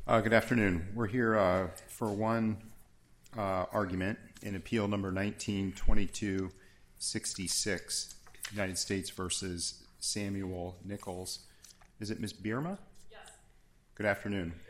Good afternoon. We're here for one argument in appeal number 19-2266, United States versus Samuel Nichols. Is it Ms. Bierma? Yes. Good afternoon. Good afternoon.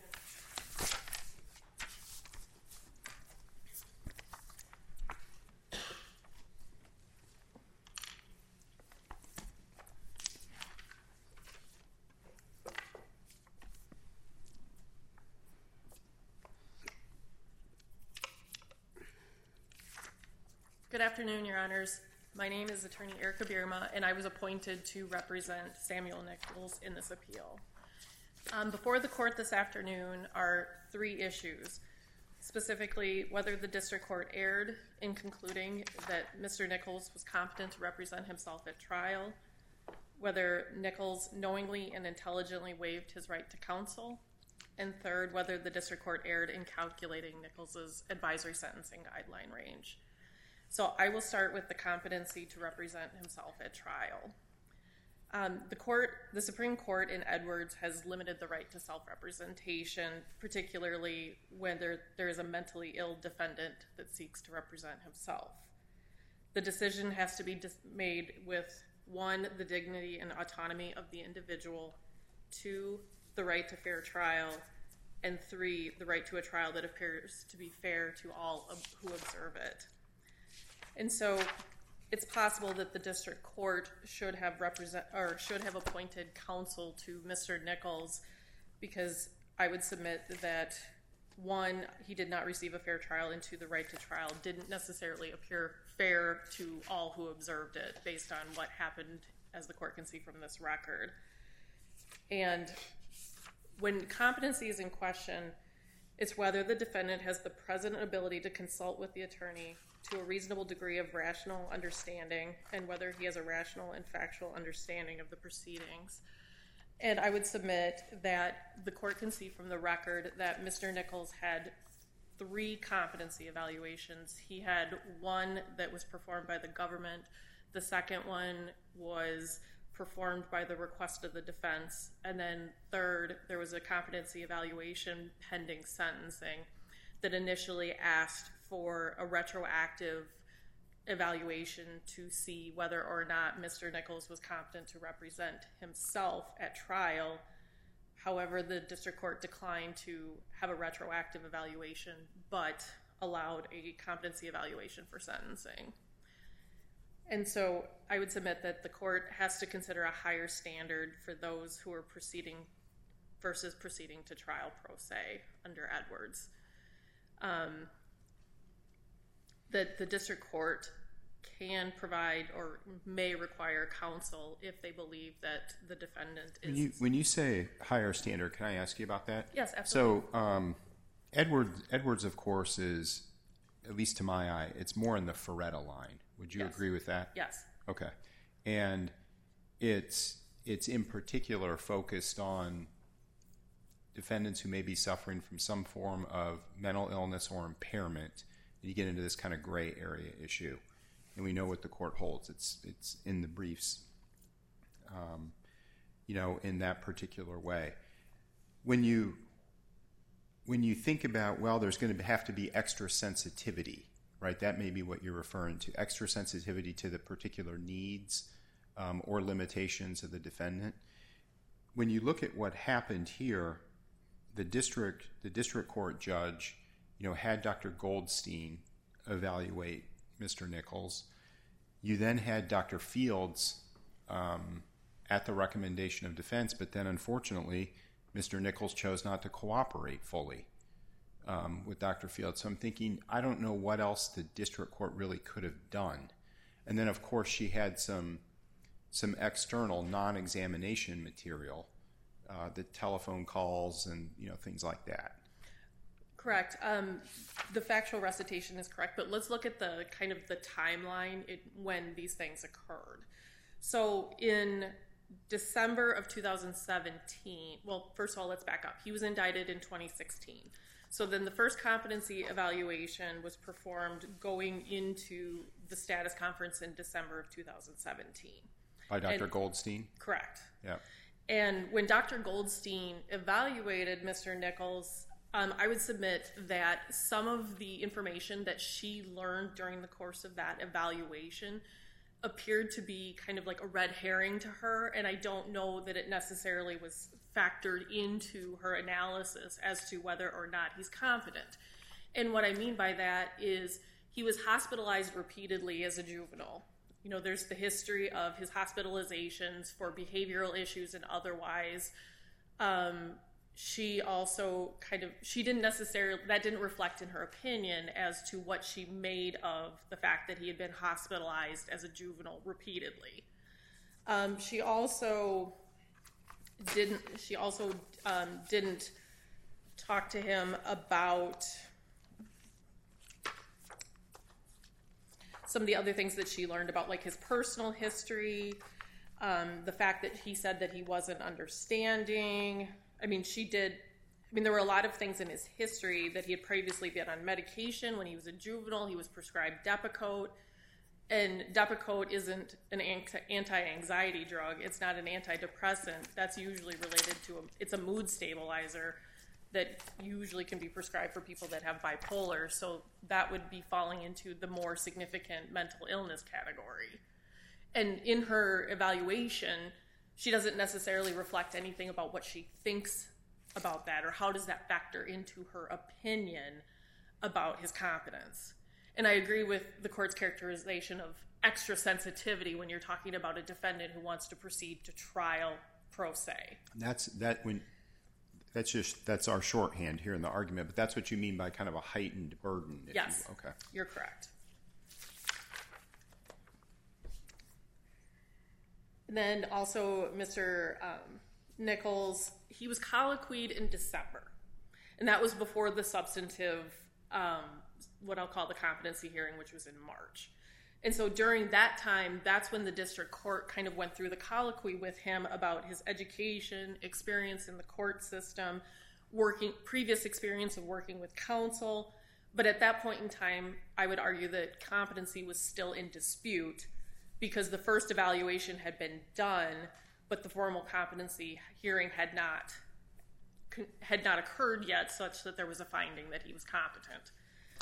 Good afternoon, Your Honors. My name is Attorney Erica Bierma, and I was appointed to represent Samuel Nichols in this appeal. Before the court this afternoon are three issues, specifically whether the district court erred in concluding that Mr. Nichols was competent to represent himself at trial, whether Nichols knowingly and intelligently waived his right to counsel, and third, whether the district court erred in calculating Nichols' advisory sentencing guideline range. So I will start with the competency to represent himself at trial. The Supreme Court in Edwards has limited the right to self-representation, particularly when there is a mentally ill defendant that seeks to represent himself. The decision has to be made with 1, the dignity and autonomy of the individual, 2, the right to fair trial, and 3, the right to a trial that appears to be fair to all who observe it. And so it's possible that the district court should have appointed counsel to Mr. Nichols, because I would submit that 1, he did not receive a fair trial, and 2, the right to trial didn't necessarily appear fair to all who observed it based on what happened, as the court can see from this record. And when competency is in question, it's whether the defendant has the present ability to consult with the attorney to a reasonable degree of rational understanding, and whether he has a rational and factual understanding of the proceedings. And I would submit that the court can see from the record that Mr. Nichols had 3 competency evaluations. He had 1 that was performed by the government. The second one was performed by the request of the defense. And then third, there was a competency evaluation pending sentencing that initially asked for a retroactive evaluation to see whether or not Mr. Nichols was competent to represent himself at trial. However, the district court declined to have a retroactive evaluation, but allowed a competency evaluation for sentencing. And so I would submit that the court has to consider a higher standard for those who are proceeding versus proceeding to trial pro se under Edwards. That the district court can provide or may require counsel if they believe that the defendant is... When you say higher standard, can I ask you about that? Yes, absolutely. So Edwards, of course, is, at least to my eye, it's more in the Ferretta line. Would you agree with that? Yes. Okay. And it's in particular focused on defendants who may be suffering from some form of mental illness or impairment. You get into this kind of gray area issue, and we know what the court holds. It's in the briefs, in that particular way. When you think about, well, there's going to have to be extra sensitivity, right? That may be what you're referring to, extra sensitivity to the particular needs or limitations of the defendant. When you look at what happened here, the district court judge had Dr. Goldstein evaluate Mr. Nichols. You then had Dr. Fields at the recommendation of defense, but then unfortunately, Mr. Nichols chose not to cooperate fully with Dr. Fields. So I'm thinking, I don't know what else the district court really could have done. And then, of course, she had some external non-examination material, the telephone calls and things like that. Correct. The factual recitation is correct, but let's look at the kind of the timeline when these things occurred. So in December of 2017, well, first of all, let's back up. He was indicted in 2016. So then the first competency evaluation was performed going into the status conference in December of 2017. By Dr. Goldstein? Correct. Yeah. And when Dr. Goldstein evaluated Mr. Nichols, I would submit that some of the information that she learned during the course of that evaluation appeared to be kind of like a red herring to her, and I don't know that it necessarily was factored into her analysis as to whether or not he's competent. And what I mean by that is he was hospitalized repeatedly as a juvenile. You know, there's the history of his hospitalizations for behavioral issues and otherwise. She also that didn't reflect in her opinion as to what she made of the fact that he had been hospitalized as a juvenile repeatedly. She also didn't talk to him about some of the other things that she learned about, like his personal history, the fact that he said that he wasn't understanding. There were a lot of things in his history that he had previously been on medication. When he was a juvenile, he was prescribed Depakote. And Depakote isn't an anti-anxiety drug. It's not an antidepressant. That's usually related to it's a mood stabilizer that usually can be prescribed for people that have bipolar. So that would be falling into the more significant mental illness category. And in her evaluation, she doesn't necessarily reflect anything about what she thinks about that or how does that factor into her opinion about his competence. And I agree with the court's characterization of extra sensitivity when you're talking about a defendant who wants to proceed to trial pro se. That's our shorthand here in the argument, but that's what you mean by kind of a heightened burden. Yes. Okay. You're correct. And then also Mr. Nichols, he was colloquied in December. And that was before the substantive, what I'll call the competency hearing, which was in March. And so during that time, that's when the district court kind of went through the colloquy with him about his education, experience in the court system, previous experience of working with counsel. But at that point in time, I would argue that competency was still in dispute because the first evaluation had been done, but the formal competency hearing had not occurred yet, such that there was a finding that he was competent.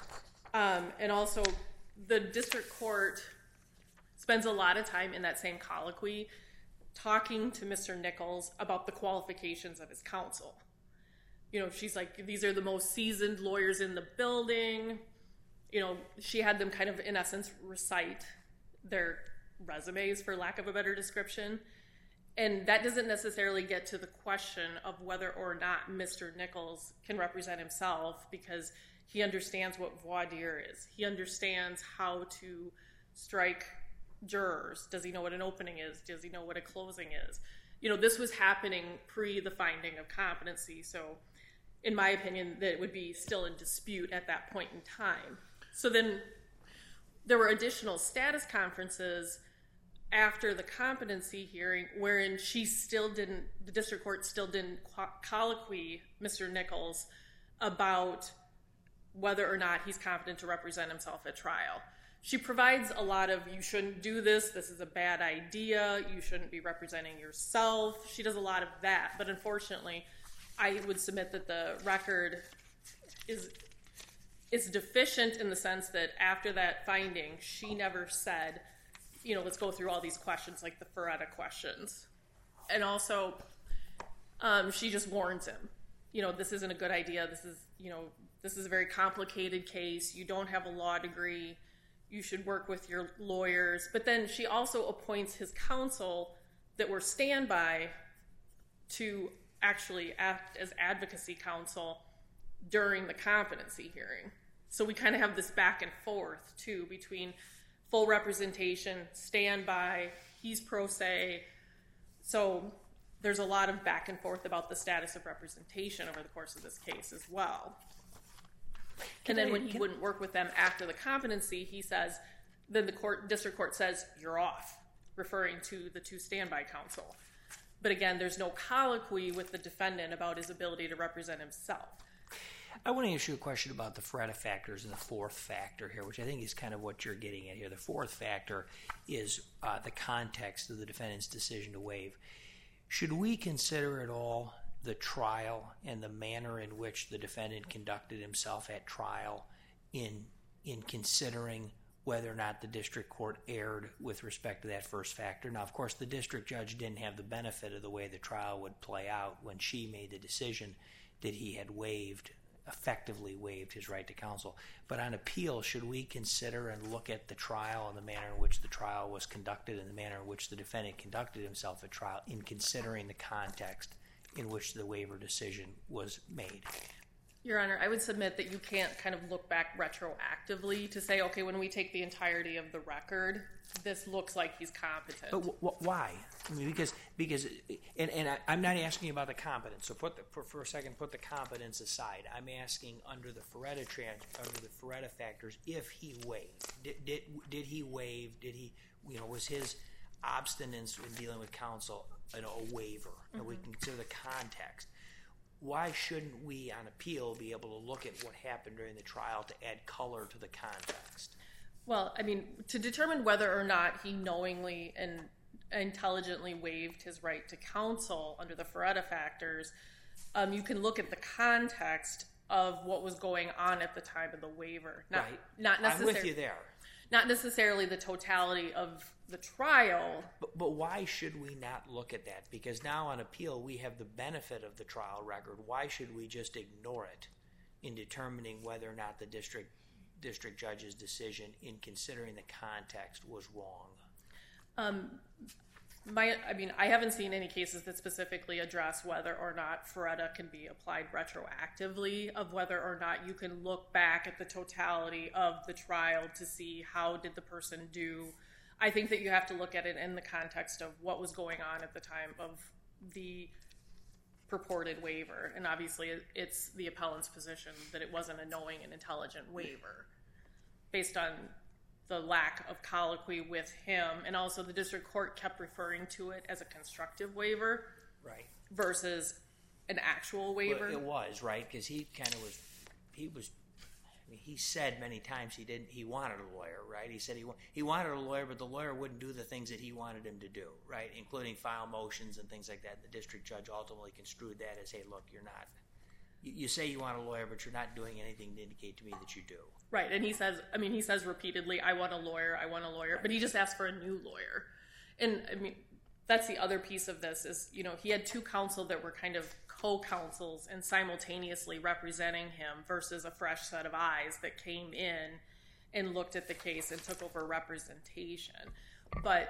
And also, the district court spends a lot of time in that same colloquy talking to Mr. Nichols about the qualifications of his counsel. You know, she's like, these are the most seasoned lawyers in the building. You know, she had them kind of, in essence, recite their resumes, for lack of a better description. And that doesn't necessarily get to the question of whether or not Mr. Nichols can represent himself, because he understands what voir dire is. He understands how to strike jurors. Does he know what an opening is? Does he know what a closing is? You know, this was happening pre the finding of competency. So in my opinion, that it would be still in dispute at that point in time. So then there were additional status conferences after the competency hearing wherein the district court still didn't colloquy Mr. Nichols about whether or not he's competent to represent himself at trial. She provides a lot of, you shouldn't do this is a bad idea, you shouldn't be representing yourself. She does a lot of that, but unfortunately, I would submit that the record is deficient in the sense that after that finding, she never said, you know, let's go through all these questions, like the Ferretta questions. And also, she just warns him, you know, this isn't a good idea, this is a very complicated case, you don't have a law degree, you should work with your lawyers. But then she also appoints his counsel that were standby to actually act as advocacy counsel during the competency hearing. So we kind of have this back and forth, too, between full representation, standby, he's pro se. So there's a lot of back and forth about the status of representation over the course of this case as well. And then when he wouldn't work with them after the competency, he says, then the district court says, you're off, referring to the two standby counsel. But again, there's no colloquy with the defendant about his ability to represent himself. I want to ask you a question about the Ferretta factors and the fourth factor here, which I think is kind of what you're getting at here. The fourth factor is the context of the defendant's decision to waive. should we consider at all the trial and the manner in which the defendant conducted himself at trial in considering whether or not the district court erred with respect to that first factor? Now, of course, the district judge didn't have the benefit of the way the trial would play out when she made the decision that he had effectively waived his right to counsel. But on appeal, should we consider and look at the trial and the manner in which the trial was conducted and the manner in which the defendant conducted himself at trial in considering the context in which the waiver decision was made? Your Honor, I would submit that you can't kind of look back retroactively to say, okay, when we take the entirety of the record, this looks like he's competent. But why? I mean, because I'm not asking about the competence. So for a second, put the competence aside. I'm asking under the Feretta factors, if he waived, did he waive? Did he? Was his obstinance in dealing with counsel a waiver? And we can consider the context. Why shouldn't we, on appeal, be able to look at what happened during the trial to add color to the context? Well, I mean, to determine whether or not he knowingly and intelligently waived his right to counsel under the Feretta factors, you can look at the context of what was going on at the time of the waiver. Not necessarily, I'm with you there. Not necessarily the totality of the trial. But why should we not look at that? Because now on appeal, we have the benefit of the trial record. Why should we just ignore it in determining whether or not the district judge's decision in considering the context was wrong? I haven't seen any cases that specifically address whether or not Feretta can be applied retroactively, of whether or not you can look back at the totality of the trial to see how did the person do. I think that you have to look at it in the context of what was going on at the time of the purported waiver. And obviously it's the appellant's position that it wasn't a knowing and intelligent waiver based on the lack of colloquy with him. And also the district court kept referring to it as a constructive waiver, right, versus an actual waiver. Well, it was, right, because he said many times he wanted a lawyer, right? He said he wanted a lawyer, but the lawyer wouldn't do the things that he wanted him to do, right, including file motions and things like that. The district judge ultimately construed that as, hey, look, you're not. You say you want a lawyer, but you're not doing anything to indicate to me that you do. Right, and he says repeatedly, I want a lawyer, but he just asked for a new lawyer. And, I mean, that's the other piece of this is, he had two counsel that were kind of co-counsels and simultaneously representing him versus a fresh set of eyes that came in and looked at the case and took over representation. But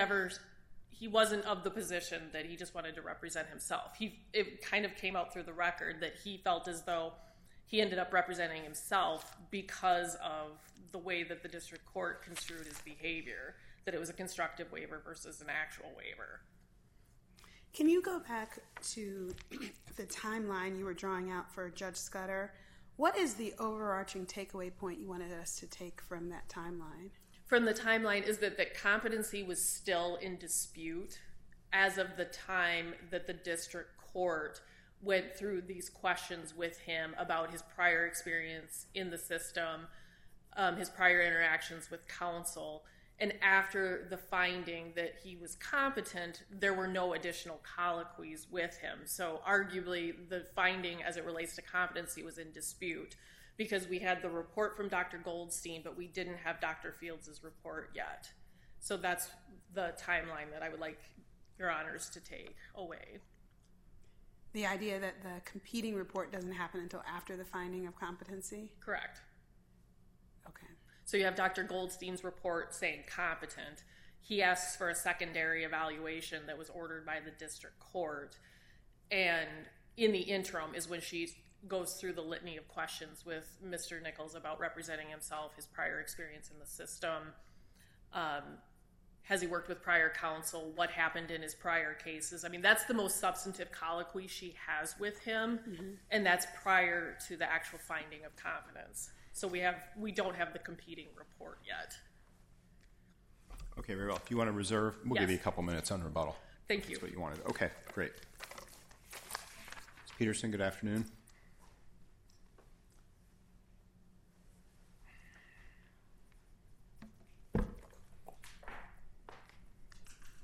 he wasn't of the position that he just wanted to represent himself. It kind of came out through the record that he felt as though he ended up representing himself because of the way that the district court construed his behavior, that it was a constructive waiver versus an actual waiver. Can you go back to the timeline you were drawing out for Judge Scudder? What is the overarching takeaway point you wanted us to take from that timeline? From the timeline is that competency was still in dispute as of the time that the district court went through these questions with him about his prior experience in the system, his prior interactions with counsel. And after the finding that he was competent, there were no additional colloquies with him. So arguably, the finding as it relates to competency was in dispute because we had the report from Dr. Goldstein, but we didn't have Dr. Fields' report yet. So that's the timeline that I would like Your Honors to take away. The idea that the competing report doesn't happen until after the finding of competency? Correct. Okay. So you have Dr. Goldstein's report saying competent. He asks for a secondary evaluation that was ordered by the district court. And in the interim is when she goes through the litany of questions with Mr. Nichols about representing himself, his prior experience in the system. Has he worked with prior counsel? What happened in his prior cases? I mean, that's the most substantive colloquy she has with him, and that's prior to the actual finding of competence. So we don't have the competing report yet. Okay, very well. If you want to reserve, we'll give you a couple minutes on rebuttal. Thank you. That's what you wanted. Okay, great. Ms. Peterson, good afternoon. Good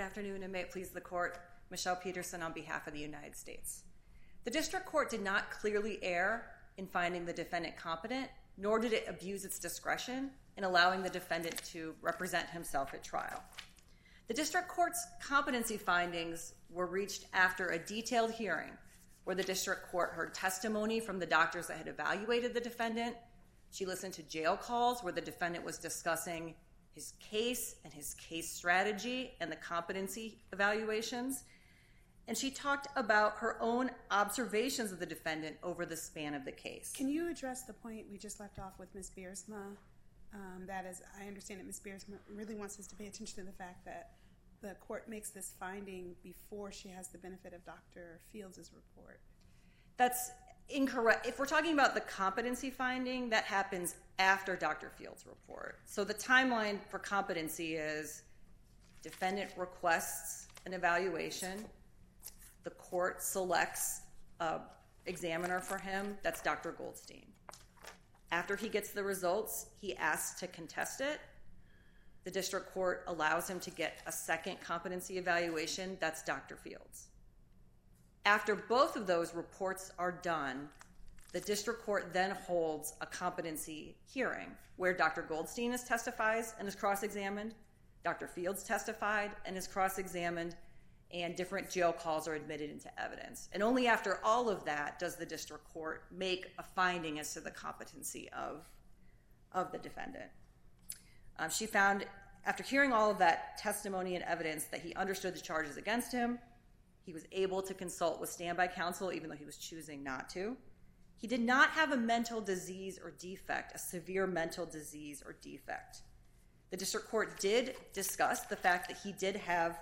afternoon, and may it please the court. Michelle Peterson on behalf of the United States. The district court did not clearly err in finding the defendant competent, nor did it abuse its discretion in allowing the defendant to represent himself at trial. The district court's competency findings were reached after a detailed hearing where the district court heard testimony from the doctors that had evaluated the defendant. She listened to jail calls where the defendant was discussing his case and his case strategy and the competency evaluations. And she talked about her own observations of the defendant over the span of the case. Can you address the point we just left off with Ms. Beersma? That is, I understand that Ms. Beersma really wants us to pay attention to the fact that the court makes this finding before she has the benefit of Dr. Fields' report. That's incorrect. If we're talking about the competency finding, that happens after Dr. Fields' report. So the timeline for competency is defendant requests an evaluation, the court selects an examiner for him, that's Dr. Goldstein. After he gets the results, he asks to contest it. The district court allows him to get a second competency evaluation, that's Dr. Fields. After both of those reports are done, the district court then holds a competency hearing where Dr. Goldstein testifies and is cross-examined, Dr. Fields testified and is cross-examined, and different jail calls are admitted into evidence. And only after all of that does the district court make a finding as to the competency of the defendant. She found, after hearing all of that testimony and evidence, that he understood the charges against him. He was able to consult with standby counsel, even though he was choosing not to. He did not have a mental disease or defect, a severe mental disease or defect. The district court did discuss the fact that he did have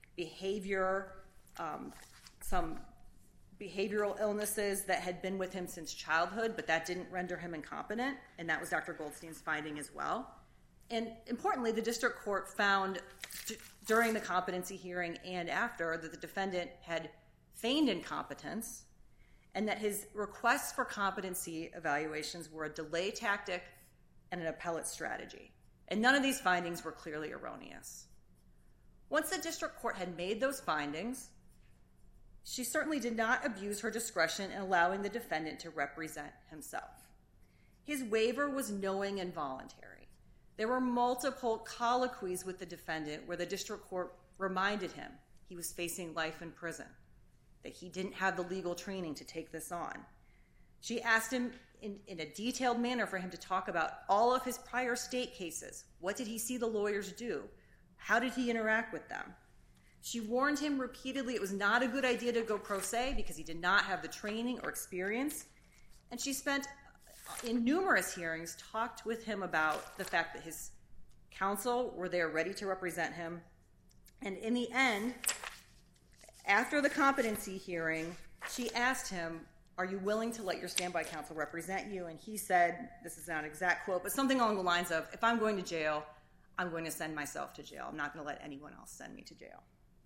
some behavioral illnesses that had been with him since childhood, but that didn't render him incompetent, and that was Dr. Goldstein's finding as well. And importantly, the district court found during the competency hearing and after that the defendant had feigned incompetence and that his requests for competency evaluations were a delay tactic and an appellate strategy. And none of these findings were clearly erroneous. Once the district court had made those findings, she certainly did not abuse her discretion in allowing the defendant to represent himself. His waiver was knowing and voluntary. There were multiple colloquies with the defendant where the district court reminded him he was facing life in prison, that he didn't have the legal training to take this on. She asked him in a detailed manner for him to talk about all of his prior state cases. What did he see the lawyers do? How did he interact with them? She warned him repeatedly it was not a good idea to go pro se because he did not have the training or experience. And she spent, in numerous hearings, talked with him about the fact that his counsel were there ready to represent him. And in the end, after the competency hearing, she asked him, "Are you willing to let your standby counsel represent you?" And he said, this is not an exact quote, but something along the lines of, "If I'm going to jail, I'm going to send myself to jail. I'm not going to let anyone else send me to jail."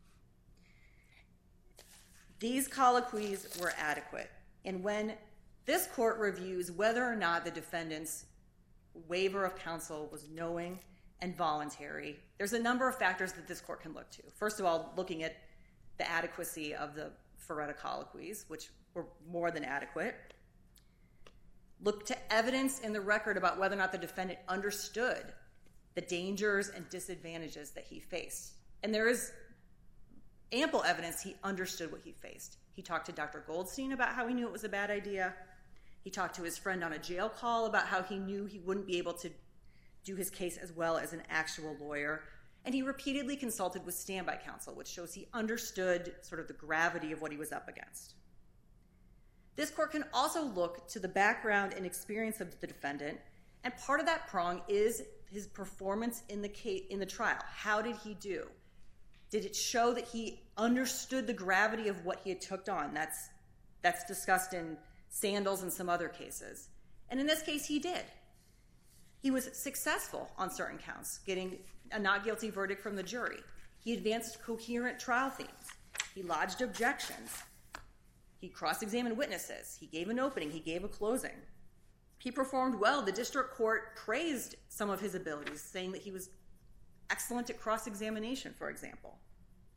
These colloquies were adequate. And when this court reviews whether or not the defendant's waiver of counsel was knowing and voluntary, there's a number of factors that this court can look to. First of all, looking at the adequacy of the Ferretta colloquies, which were more than adequate. Look to evidence in the record about whether or not the defendant understood the dangers and disadvantages that he faced. And there is ample evidence he understood what he faced. He talked to Dr. Goldstein about how he knew it was a bad idea. He talked to his friend on a jail call about how he knew he wouldn't be able to do his case as well as an actual lawyer. And he repeatedly consulted with standby counsel, which shows he understood sort of the gravity of what he was up against. This court can also look to the background and experience of the defendant, and part of that prong is his performance in the trial. How did he do? Did it show that he understood the gravity of what he had took on? That's discussed in Sandals and some other cases. And in this case, he did. He was successful on certain counts, getting a not guilty verdict from the jury. He advanced coherent trial themes. He lodged objections. He cross-examined witnesses. He gave an opening. He gave a closing. He performed well. The district court praised some of his abilities, saying that he was excellent at cross-examination, for example.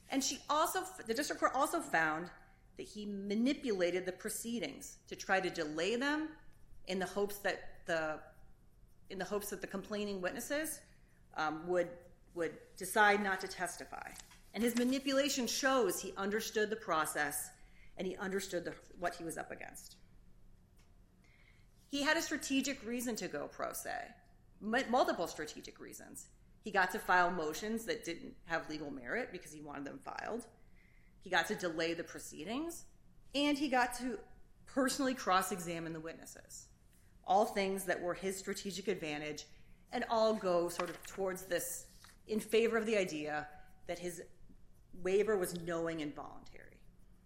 And the district court also found that he manipulated the proceedings to try to delay them in the hopes that the complaining witnesses would decide not to testify. And his manipulation shows he understood the process and he understood what he was up against. He had a strategic reason to go pro se, multiple strategic reasons. He got to file motions that didn't have legal merit because he wanted them filed. He got to delay the proceedings, and he got to personally cross-examine the witnesses. All things that were his strategic advantage, and all go sort of towards this in favor of the idea that his waiver was knowing and voluntary.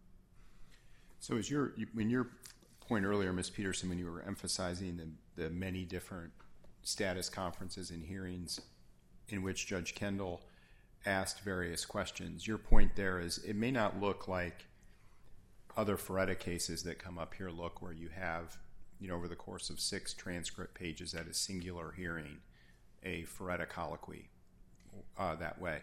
So when your point earlier, Ms. Peterson, when you were emphasizing the many different status conferences and hearings in which Judge Kendall asked various questions, your point there is it may not look like other Feretta cases that come up here look, where you have, over the course of 6 transcript pages at a singular hearing, a Feretta colloquy that way.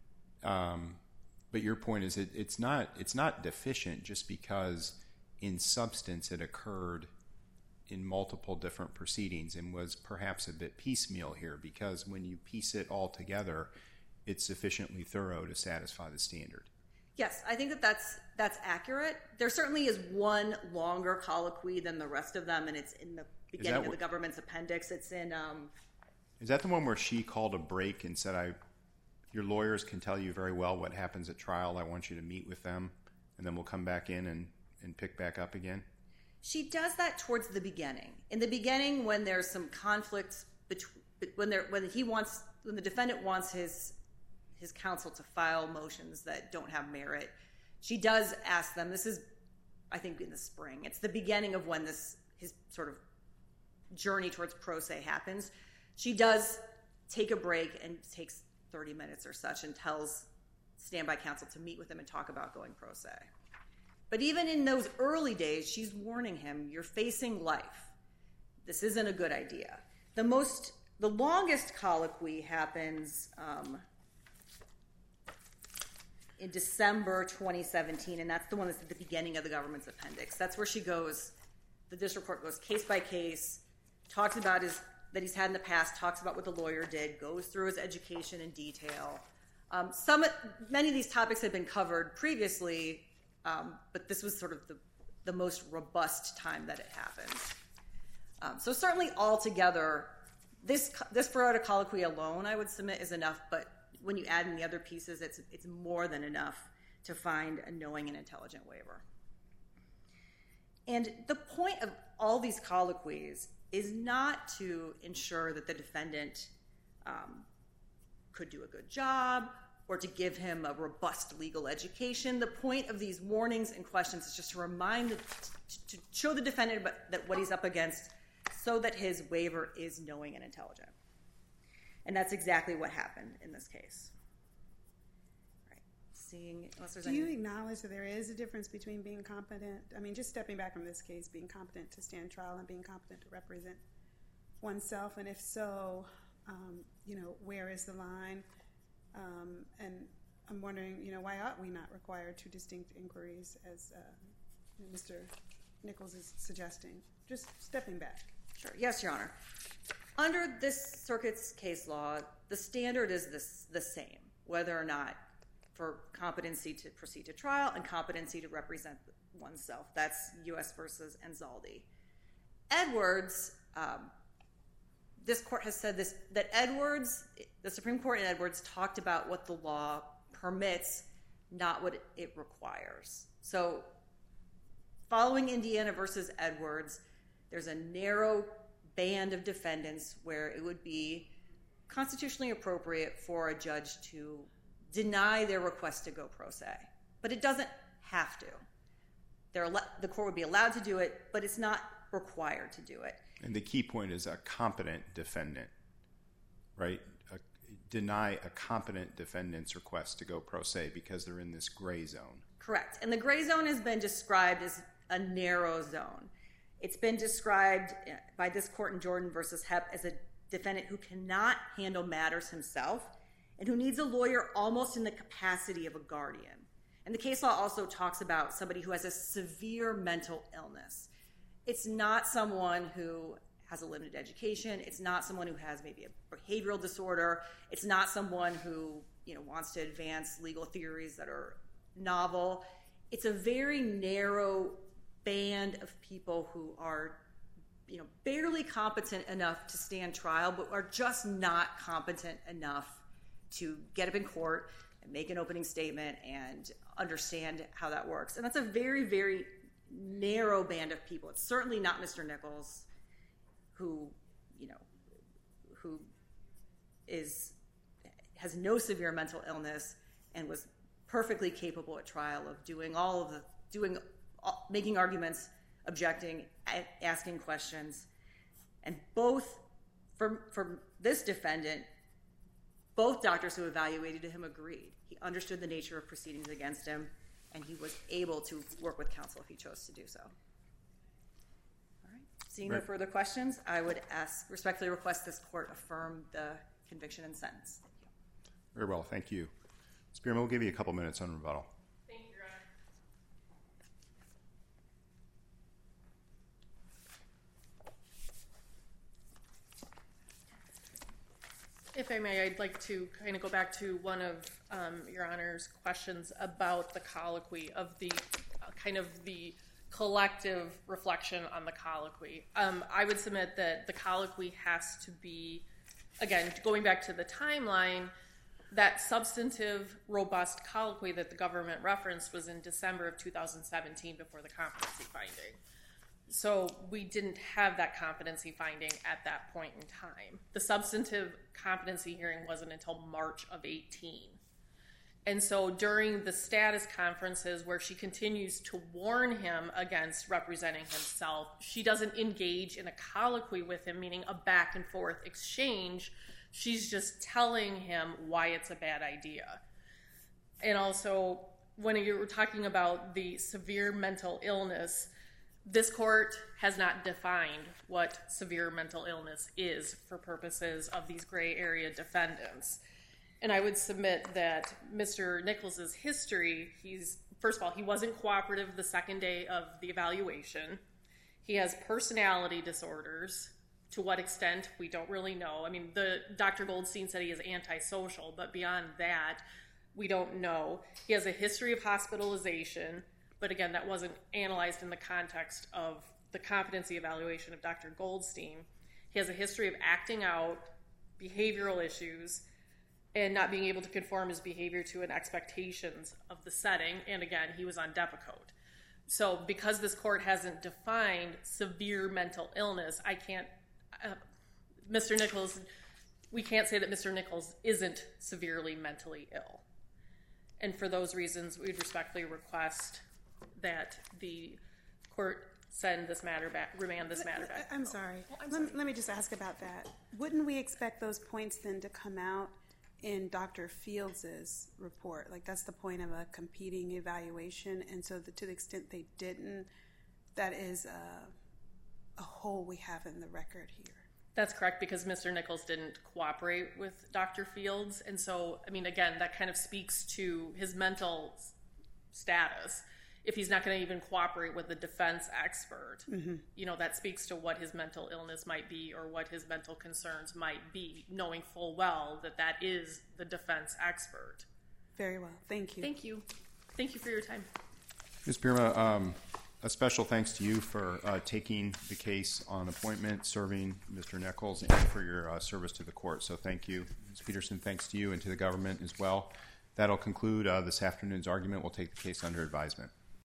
But your point is it's not deficient just because in substance it occurred in multiple different proceedings and was perhaps a bit piecemeal here, because when you piece it all together, it's sufficiently thorough to satisfy the standard. Yes, I think that's accurate. There certainly is one longer colloquy than the rest of them, and it's in the beginning of the government's appendix. It's in... Is that the one where she called a break and said, your lawyers can tell you very well what happens at trial. I want you to meet with them, and then we'll come back in and pick back up again? She does that towards the beginning. In the beginning, when there's some conflicts when the defendant wants his counsel to file motions that don't have merit, she does ask them. This is, I think, in the spring. It's the beginning of when his sort of journey towards pro se happens. She does take a break and takes 30 minutes or such and tells standby counsel to meet with him and talk about going pro se. But even in those early days, she's warning him, you're facing life. This isn't a good idea. The longest colloquy happens in December 2017, and that's the one that's at the beginning of the government's appendix. That's where the district court goes case by case, talks about that he's had in the past, talks about what the lawyer did, goes through his education in detail. Many of these topics had been covered previously, but this was sort of the most robust time that it happened. So certainly altogether, this Feretta colloquy alone, I would submit, is enough, but when you add in the other pieces, it's more than enough to find a knowing and intelligent waiver. And the point of all these colloquies is not to ensure that the defendant could do a good job or to give him a robust legal education. The point of these warnings and questions is just to to show the defendant that what he's up against so that his waiver is knowing and intelligent. And that's exactly what happened in this case. Do you acknowledge that there is a difference between being competent, just stepping back from this case, being competent to stand trial and being competent to represent oneself? And if so, where is the line? And I'm wondering, why ought we not require 2 distinct inquiries as Mr. Nichols is suggesting? Just stepping back. Sure. Yes, Your Honor. Under this circuit's case law, the standard is the same, whether or not for competency to proceed to trial and competency to represent oneself. That's U.S. versus Anzaldi. Edwards, this court has said this, that the Supreme Court in Edwards talked about what the law permits, not what it requires. So following Indiana versus Edwards, there's a narrow band of defendants where it would be constitutionally appropriate for a judge to deny their request to go pro se. But it doesn't have to. The court would be allowed to do it, but it's not required to do it. And the key point is a competent defendant, right? Deny a competent defendant's request to go pro se because they're in this gray zone. Correct. And the gray zone has been described as a narrow zone. It's been described by this court in Jordan versus Hepp as a defendant who cannot handle matters himself and who needs a lawyer almost in the capacity of a guardian. And the case law also talks about somebody who has a severe mental illness. It's not someone who has a limited education. It's not someone who has maybe a behavioral disorder. It's not someone who, wants to advance legal theories that are novel. It's a very narrow band of people who are, barely competent enough to stand trial, but are just not competent enough to get up in court and make an opening statement and understand how that works. And that's a very, very narrow band of people. It's certainly not Mr. Nichols, who has no severe mental illness and was perfectly capable at trial of making arguments, objecting, asking questions. And both, for this defendant, both doctors who evaluated him agreed. He understood the nature of proceedings against him, and he was able to work with counsel if he chose to do so. All right. Seeing no further questions, I would respectfully request this court affirm the conviction and sentence. Thank you. Very well, thank you. Ms. Bierma, we'll give you a couple minutes on rebuttal. Thank you, Your Honor. If I may, I'd like to kind of go back to one of Your Honor's questions about the colloquy of the kind of the collective reflection on the colloquy. I would submit that the colloquy has to be, again, going back to the timeline, that substantive, robust colloquy that the government referenced was in December of 2017 before the competency finding. So we didn't have that competency finding at that point in time. The substantive competency hearing wasn't until March of 18. And so during the status conferences where she continues to warn him against representing himself, she doesn't engage in a colloquy with him, meaning a back and forth exchange. She's just telling him why it's a bad idea. And also, when you were talking about the severe mental illness, this court has not defined what severe mental illness is for purposes of these gray area defendants. And I would submit that Mr. Nichols' history, first of all, he wasn't cooperative the second day of the evaluation. He has personality disorders. To what extent, we don't really know. I mean, Dr. Goldstein said he is antisocial, but beyond that, we don't know. He has a history of hospitalization, but again, that wasn't analyzed in the context of the competency evaluation of Dr. Goldstein. He has a history of acting out, behavioral issues, and not being able to conform his behavior to an expectations of the setting. And again, he was on Depakote. So because this court hasn't defined severe mental illness, Mr. Nichols, we can't say that Mr. Nichols isn't severely mentally ill. And for those reasons, we'd respectfully request that the court send this matter back, remand this matter back. I'm sorry. Let me just ask about that. Wouldn't we expect those points then to come out in Dr. Fields' report? Like, that's the point of a competing evaluation, and so to the extent they didn't, that is a hole we have in the record here. That's correct, because Mr. Nichols didn't cooperate with Dr. Fields, and so, I mean, again, that kind of speaks to his mental status. If he's not going to even cooperate with the defense expert, that speaks to what his mental illness might be or what his mental concerns might be, knowing full well that that is the defense expert. Very well. Thank you. Thank you. Thank you for your time. Ms. Bierma, a special thanks to you for taking the case on appointment, serving Mr. Nichols, and for your service to the court. So thank you. Ms. Peterson, thanks to you and to the government as well. That'll conclude this afternoon's argument. We'll take the case under advisement.